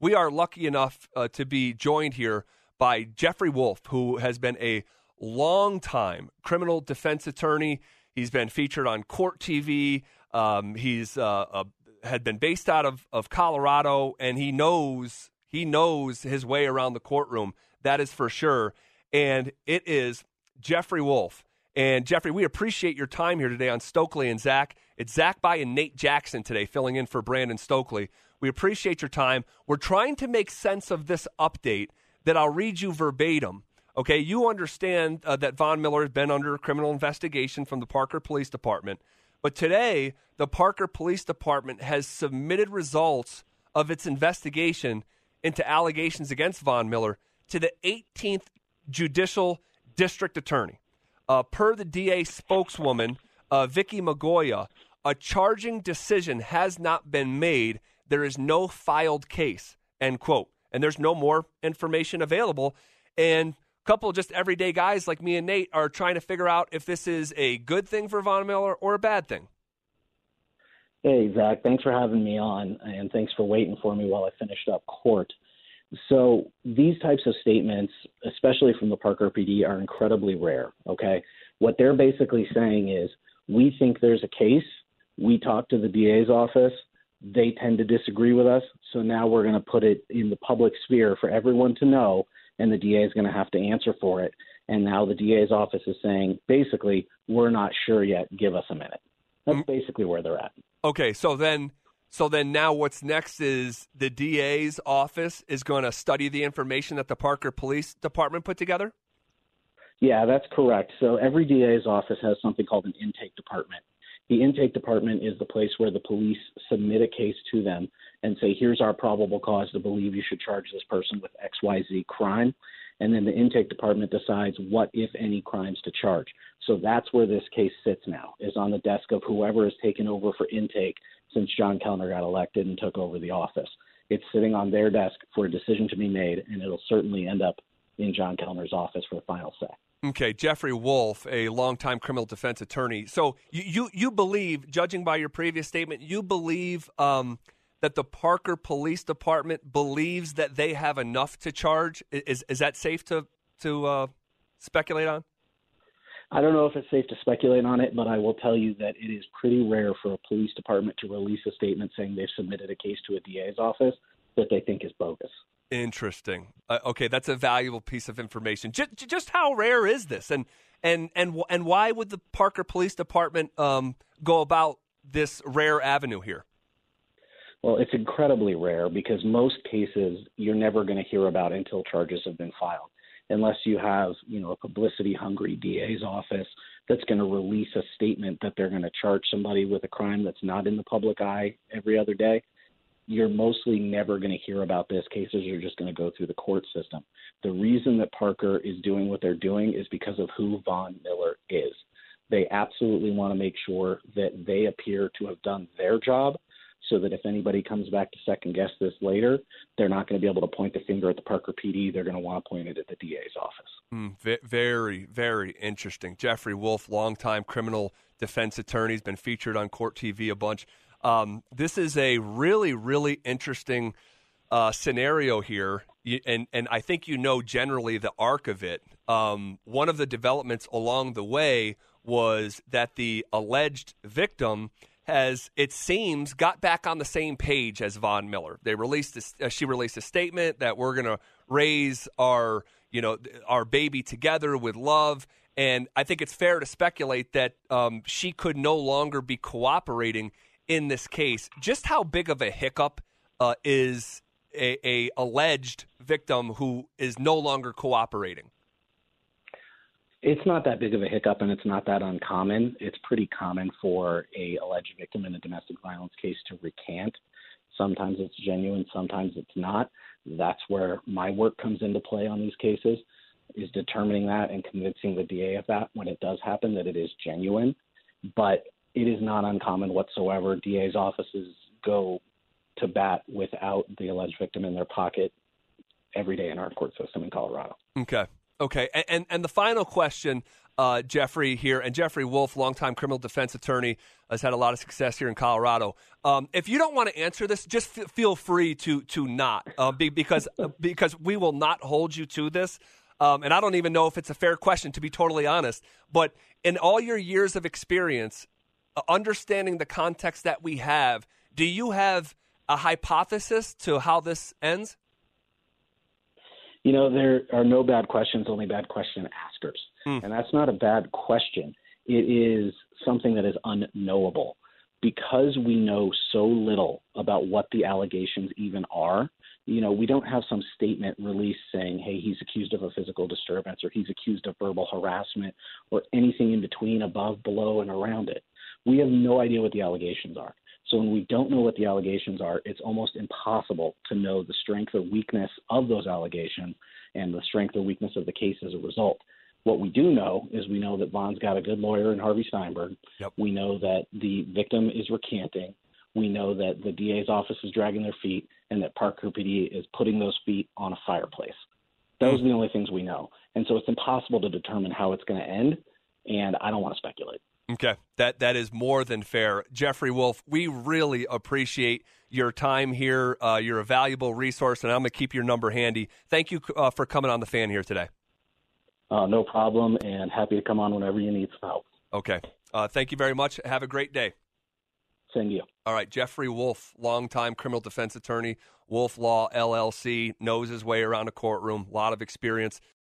we are lucky enough to be joined here by Jeffrey Wolf, who has been a long-time criminal defense attorney. He's been featured on Court TV. He's had been based out of Colorado, and he knows his way around the courtroom. That is for sure. And it is Jeffrey Wolf. And Jeffrey, we appreciate your time here today on Stokely and Zach. It's Zach By and Nate Jackson today, filling in for Brandon Stokely. We appreciate your time. We're trying to make sense of this update that I'll read you verbatim. Okay, you understand that Von Miller has been under criminal investigation from the Parker Police Department. But today, the Parker Police Department has submitted results of its investigation into allegations against Von Miller to the 18th Judicial District Attorney. Per the DA spokeswoman, Vicky Magoya, a charging decision has not been made. There is no filed case, end quote. And there's no more information available. And a couple of just everyday guys like me and Nate are trying to figure out if this is a good thing for Von Miller or a bad thing. Hey, Zach, thanks for having me on, and thanks for waiting for me while I finished up court. So these types of statements, especially from the Parker PD, are incredibly rare, okay? What they're basically saying is, we think there's a case, we talked to the DA's office, they tend to disagree with us, so now we're going to put it in the public sphere for everyone to know, and the DA is going to have to answer for it. And now the DA's office is saying, basically, we're not sure yet, give us a minute. That's basically where they're at. Okay, so then now what's next is the DA's office is going to study the information that the Parker Police Department put together? Yeah, that's correct. So every DA's office has something called an intake department. The intake department is the place where the police submit a case to them and say, here's our probable cause to believe you should charge this person with XYZ crime. And then the intake department decides what, if any, crimes to charge. So that's where this case sits now, is on the desk of whoever has taken over for intake since John Kellner got elected and took over the office. It's sitting on their desk for a decision to be made, and it'll certainly end up in John Kellner's office for the final say. Okay, Jeffrey Wolf, a longtime criminal defense attorney. So you believe, judging by your previous statement, you believe that the Parker Police Department believes that they have enough to charge? Is that safe to speculate on? I don't know if it's safe to speculate on it, but I will tell you that it is pretty rare for a police department to release a statement saying they've submitted a case to a DA's office that they think is bogus. Interesting. Okay, that's a valuable piece of information. Just how rare is this, and why would the Parker Police Department go about this rare avenue here? Well, it's incredibly rare because most cases you're never going to hear about until charges have been filed, unless you have, a publicity-hungry DA's office that's going to release a statement that they're going to charge somebody with a crime that's not in the public eye every other day. You're mostly never going to hear about this. Cases are just going to go through the court system. The reason that Parker is doing what they're doing is because of who Von Miller is. They absolutely want to make sure that they appear to have done their job, so that if anybody comes back to second-guess this later, they're not going to be able to point the finger at the Parker PD. They're going to want to point it at the DA's office. Very, very interesting. Jeffrey Wolf, longtime criminal defense attorney, has been featured on Court TV a bunch. This is a really, really interesting scenario here, and I think generally the arc of it. One of the developments along the way was that the alleged victim has, it seems, got back on the same page as Von Miller. She released a statement that we're going to raise our baby together with love. And I think it's fair to speculate that she could no longer be cooperating in this case. Just how big of a hiccup is a alleged victim who is no longer cooperating? It's not that big of a hiccup, and it's not that uncommon. It's pretty common for a alleged victim in a domestic violence case to recant. Sometimes it's genuine, sometimes it's not. That's where my work comes into play on these cases, is determining that and convincing the DA of that when it does happen, that it is genuine. But it is not uncommon whatsoever. DA's offices go to bat without the alleged victim in their pocket every day in our court system in Colorado. Okay. And the final question, Jeffrey here. And Jeffrey Wolf, longtime criminal defense attorney, has had a lot of success here in Colorado. If you don't want to answer this, just feel free to not, because we will not hold you to this. And I don't even know if it's a fair question, to be totally honest. But in all your years of experience, understanding the context that we have, do you have a hypothesis to how this ends? You know, there are no bad questions, only bad question askers. And that's not a bad question. It is something that is unknowable. Because we know so little about what the allegations even are, you know, we don't have some statement released saying, hey, he's accused of a physical disturbance or he's accused of verbal harassment or anything in between, above, below, and around it. We have no idea what the allegations are. So when we don't know what the allegations are, it's almost impossible to know the strength or weakness of those allegations and the strength or weakness of the case as a result. What we do know is we know that Vaughn's got a good lawyer in Harvey Steinberg. Yep. We know that the victim is recanting. We know that the DA's office is dragging their feet and that Parker PD is putting those feet on a fireplace. Those are the only things we know. And so it's impossible to determine how it's going to end, and I don't want to speculate. Okay, that is more than fair. Jeffrey Wolf, we really appreciate your time here. You're a valuable resource, and I'm going to keep your number handy. Thank you for coming on The Fan here today. No problem, and happy to come on whenever you need some help. Okay. Thank you very much. Have a great day. Same to you. All right, Jeffrey Wolf, longtime criminal defense attorney, Wolf Law, LLC, knows his way around a courtroom, a lot of experience.